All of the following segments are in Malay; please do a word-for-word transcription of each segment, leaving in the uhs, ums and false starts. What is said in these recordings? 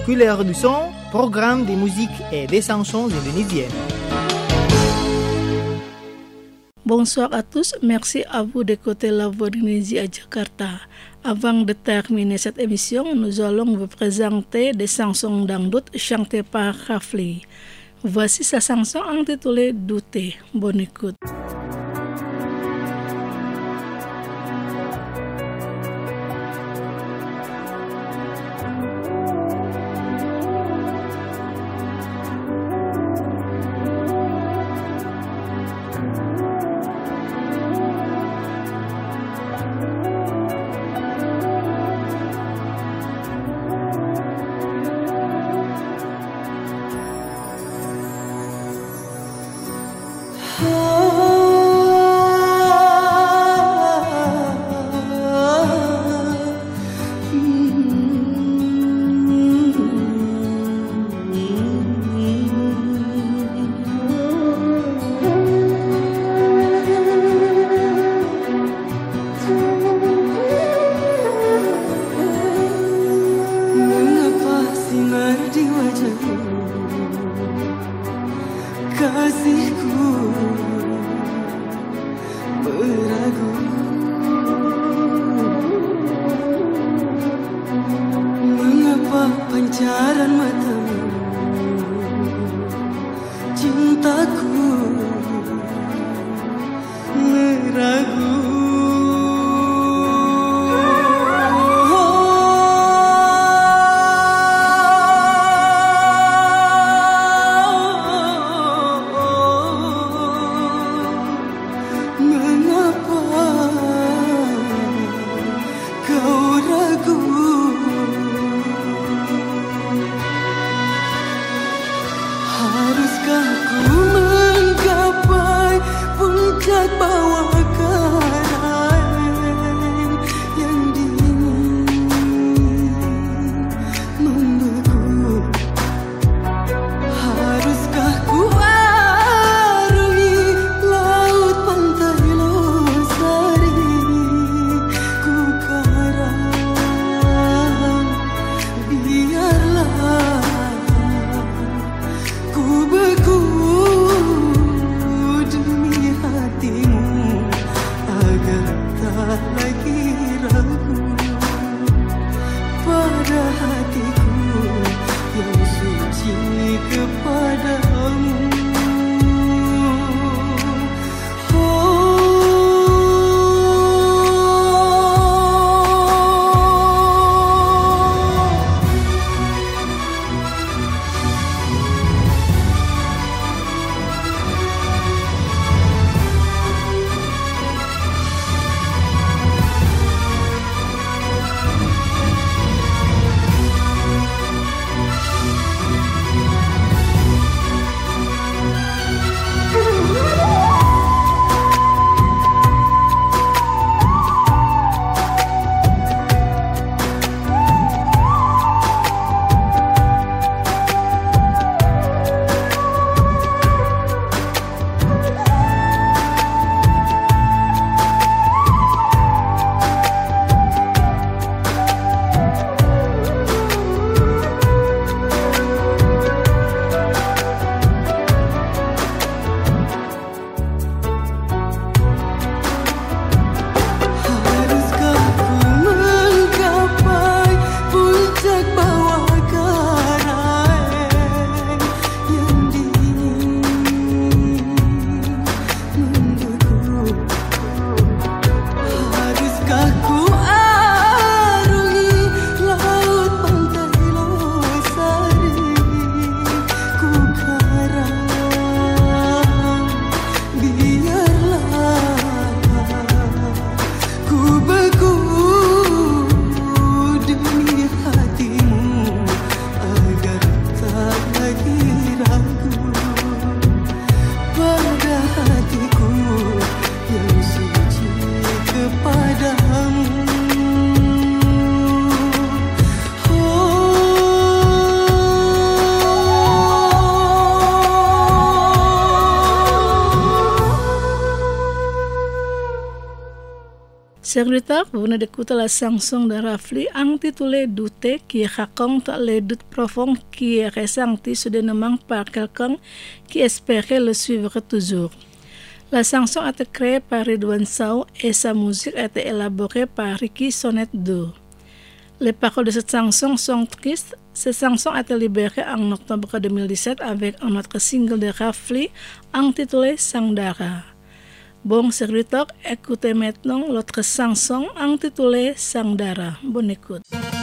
couleurs du son, programme des musiques et des chansons indonésiennes. Bonsoir à tous, merci à vous d'écouter La Voix d'Indonésie à Jakarta. Avant de terminer cette émission, nous allons vous présenter des chansons dangdut chantées par Rafli. Voici sa chanson intitulée Dute. Bonne écoute. Serviteur, vous venez d'écouter la chanson de Rafli intitulée Douter, qui raconte les doutes profonds qui est ressenti soudainement par quelqu'un qui espérait le suivre toujours. La chanson a été créée par Ridwan Sow et sa musique a été élaborée par Ricky Sonnet deux. Les paroles de cette chanson sont tristes. Cette chanson a été libérée en octobre deux mille dix-sept avec un autre single de Rafli intitulé Sangdara. Bon serviteur, écoutez maintenant l'autre chanson intitulée Sangdara. Bonne écoute.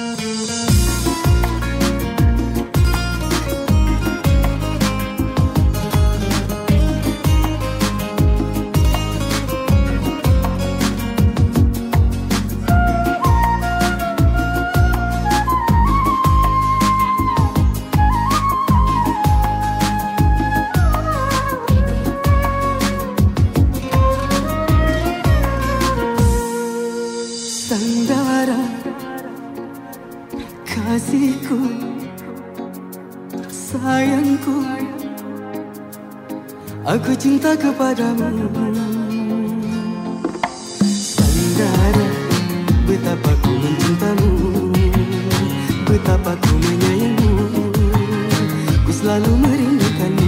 Kasihku, sayangku, aku cinta kepadamu. Sangdara, betapa ku mencintamu, betapa ku menyayangimu, ku selalu merindukanmu.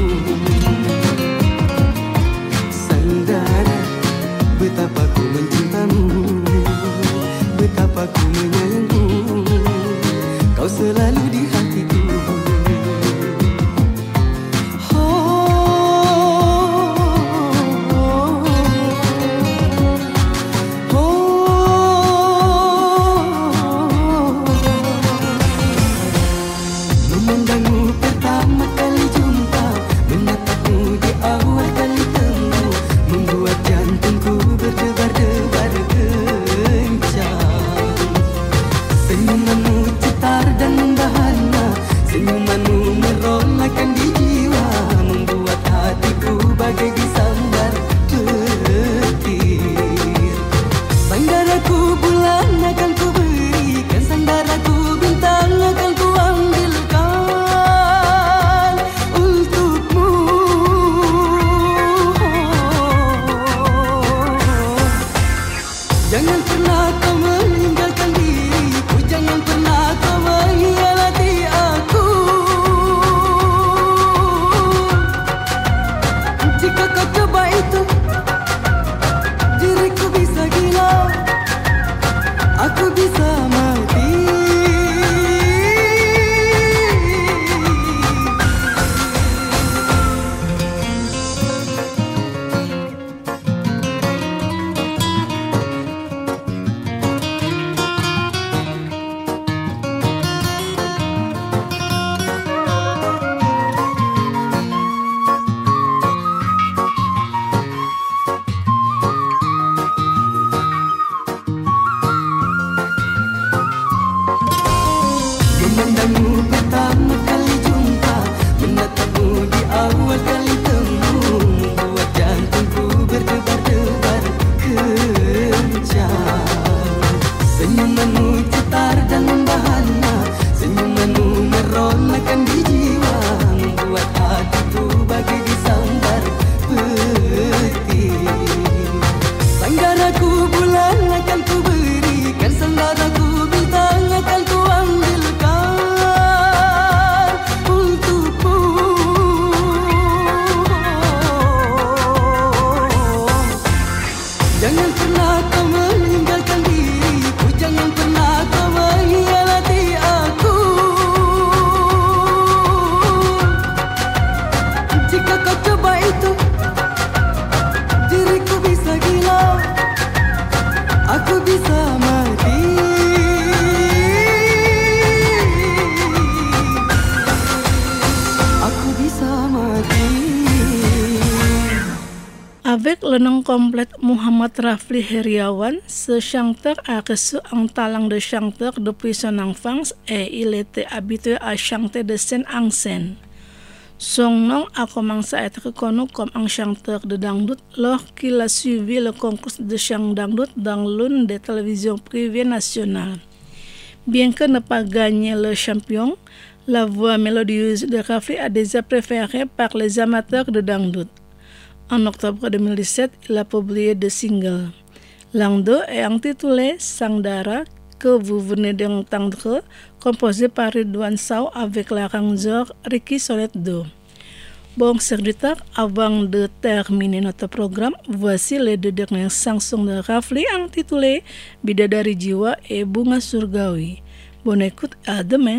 Sangdara, betapa ku mencintamu, betapa ku menyayangimu, kau selalu di hatiku. Oh, oh, oh, oh. Memandangmu pertama kali jumpa, menatapmu di awal kali temu, membuat jantungku berdebar-debar kencang. Senyumanmu cetar dan membahana, senyumanmu merolakan di jiwa, membuat hatiku bagai disambar petir. Sangdaraku bulan akan ku berikan, sangdaraku bintang akan ku ambilkan untukmu. Jangan pernah kau meninggalkan diriku, jangan pernah kau mengkhianati aku. Jika kau coba itu, diriku bisa gila, aku bisa mati. Memandangmu pertama kali jumpa, menatapmu di awal kali temu, membuat jantungku berdebar-debar kencang. Senyumanmu cetar dan membahana, senyumanmu merolakan di jiwa, membuat hatiku bagai disambar petir. Sangdaraku bulan akan ku berikan, sangdaraku bintang akan ku ambilkan untukmu. Jangan pernah kau meninggalkan diriku, jangan pernah kau mengkhianati aku. Jika kau coba itu, diriku bisa gila, aku bisa mati. Aku bisa mati. Avec le nom complet Muhammad Rafli Heriawan, ce chanteur a reçu un talent de chanteur depuis son enfance et il était habitué à chanter de scène en scène. Son nom a commencé à être connu comme un chanteur de dangdut lorsqu'il a suivi le concours de chant dangdut dans l'une des télévisions privées nationales. Bien que ne pas gagner le champion, la voix mélodieuse de Rafli a déjà préférée par les amateurs de dangdut. En octobre deux mille dix-sept, il a publié deux singles. Langue deux est intitulée Sangdara, que vous venez d'entendre, composé par Ridwan Sow avec l'arrangeur Ricky Solet deux. Bon, serviteur, avant de terminer notre programme, voici les deux dernières chansons de Rafli intitulées Bidadari Jiwa et Bunga Surgawi. Bonne écoute, à demain.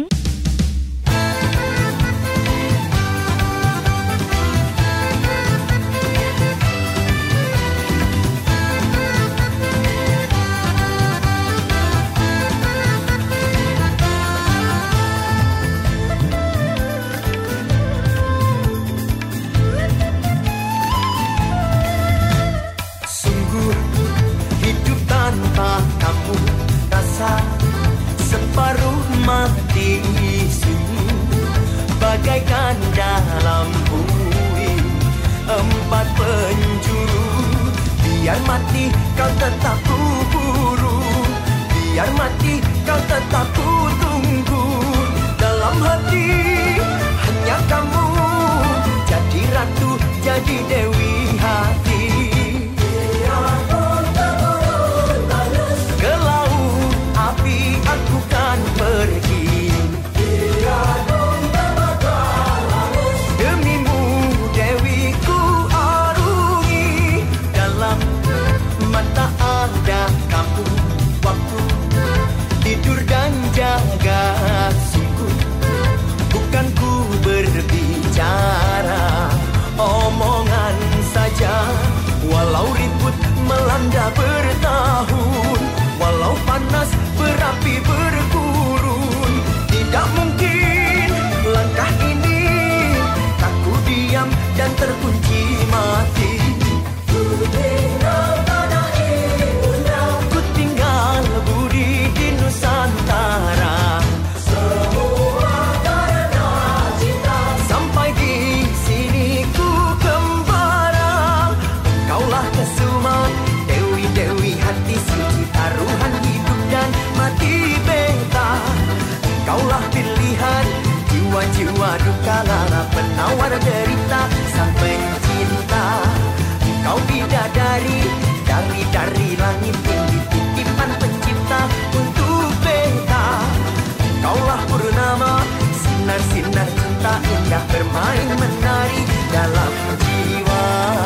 Separuh mati sunyi bagaikan dalam bumi empat penjuru. Biar mati kau tetap ku buru, biar mati kau tetap ku tunggu. Dalam hati hanya kamu, jadi ratu, jadi dewi hati. Aku kan pergi demimu Dewi ku arungi. Dalam mata ada kamu, waktu tidur dan jaga sungguh. Bukan ku berbicara, omongan saja. Walau ribut melanda bertahun, walau panas berapi bergurun, tidak mungkin langkah ini tak ku diam dan terkunci mati. Ku tinggal tanah ibunda, ku tinggal budi di Nusantara. Semua karena cinta, sampai di sini ku kembara. Kaulah kesuma, dewi-dewi hati suci, taruhan hidup dan mati beta. Kaulah pilihan jiwa-jiwa duka lara, penawar derita sang pencinta. Kau bidadari dari-dari langit tinggi, titipan pencipta untuk beta. Kaulah purnama, sinar-sinar cinta indah bermain menari dalam jiwa.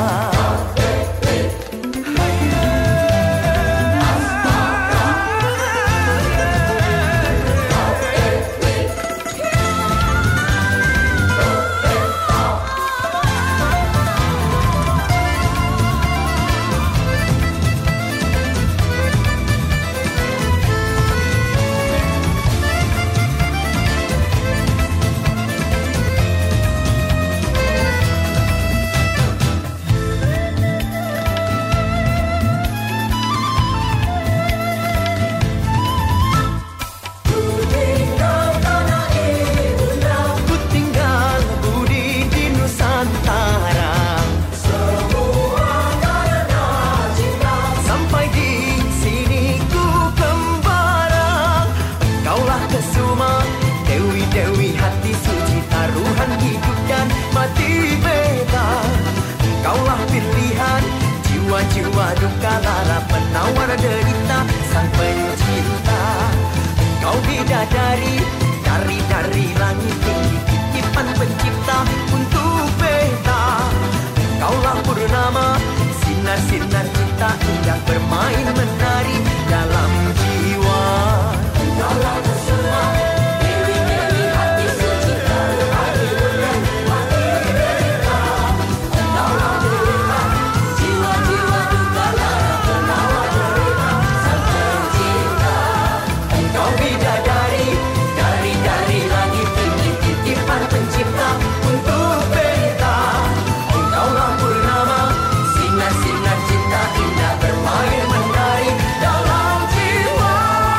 Jiwa duka lara, penawar derita sang pencinta. Kau bidadari dari-dari langit tinggi, titipan pencipta untuk beta. Kaulah purnama, sinar-sinar cinta indah bermain menari dalam jiwa. Kaulah semua dewi-dewi hati suci, taruhan hidup dan mati beta. Kaulah derita, jiwa-jiwa duka lara, penawar derita sang pencinta. Kau bidadari dari-dari langit tinggi, titipan pencipta untuk beta. Kaulah purnama, sinar-sinar cinta indah bermain menari dalam jiwa.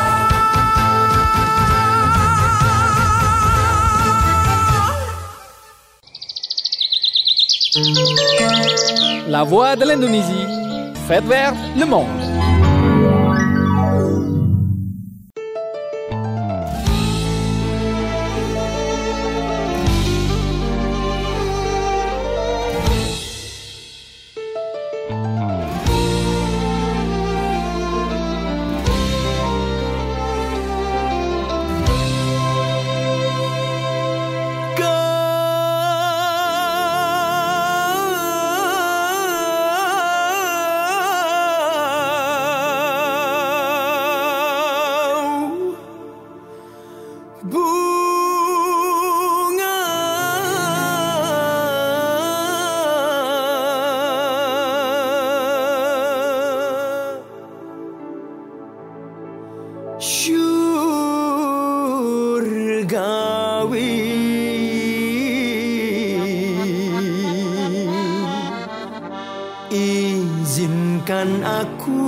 La voix de l'Indonésie, faite vers le monde. Izinkan aku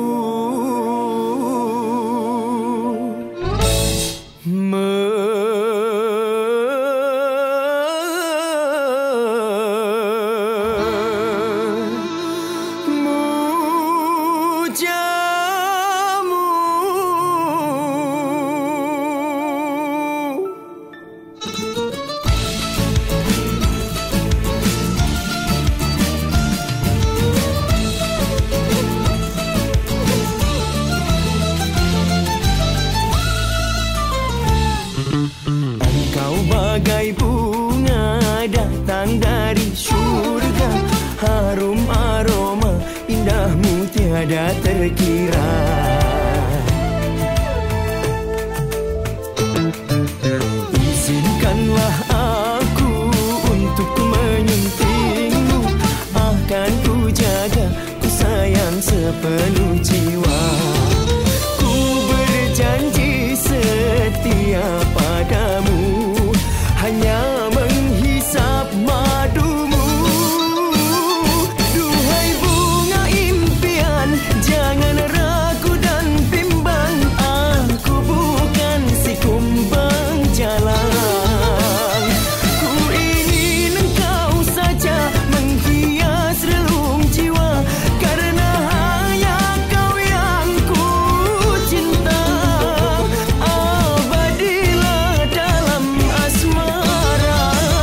tiada terkira. Izinkanlah aku untuk menyentingmu, akan ku jaga, ku sayang sepenuh jiwa. Ku berjanji setia padamu, hanya menghisap madumu. Jangan ragu dan bimbang, aku bukan si kumbang jalan. Ku ingin engkau saja menghias relung jiwa, karena hanya kau yang ku cinta. Abadilah dalam asmara.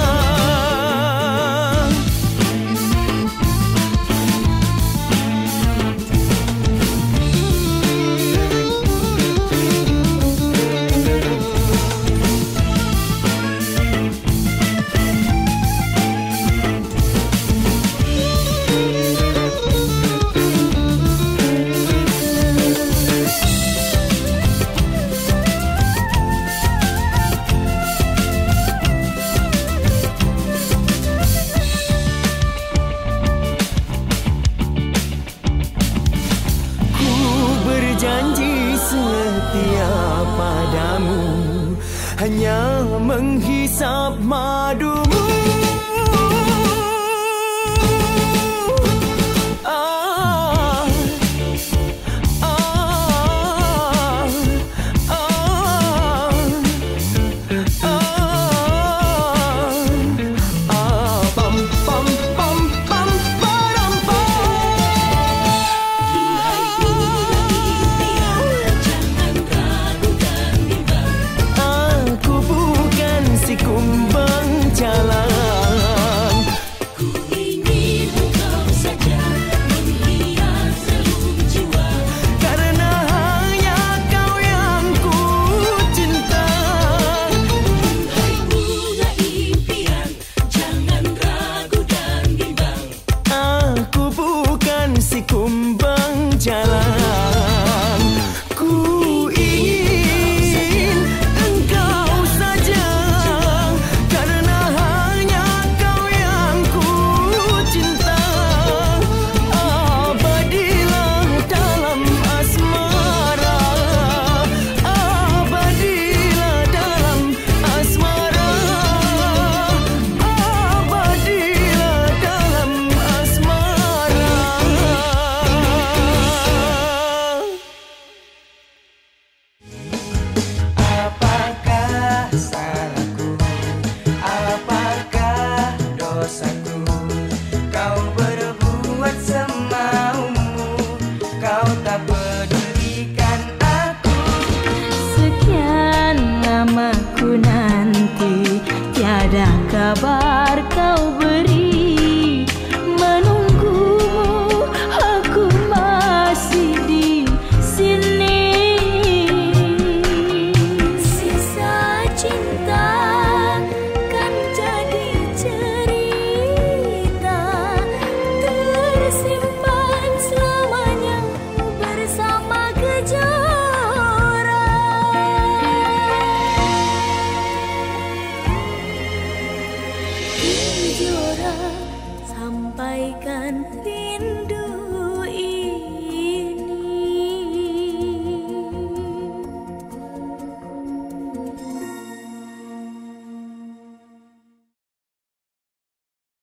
Janji setia padamu, hanya menghisap madumu. Ah, ah, ah, ah, ah, pam, pam, pam, pam, param, pam. Si kumbang jalan, ku ingin engkau saja menghias relung jiwa, karena hanya kau yang ku cinta. Hai bunga impian, jangan ragu dan bimbang. Aku bukan si kumbang jalan, ku ingin engkau saja. Kabar kau beri, menunggumu aku masih di sini. Sisa cinta kan jadi cerita, tersimpan selamanya bersama Kejora. kejora sampaikan rindu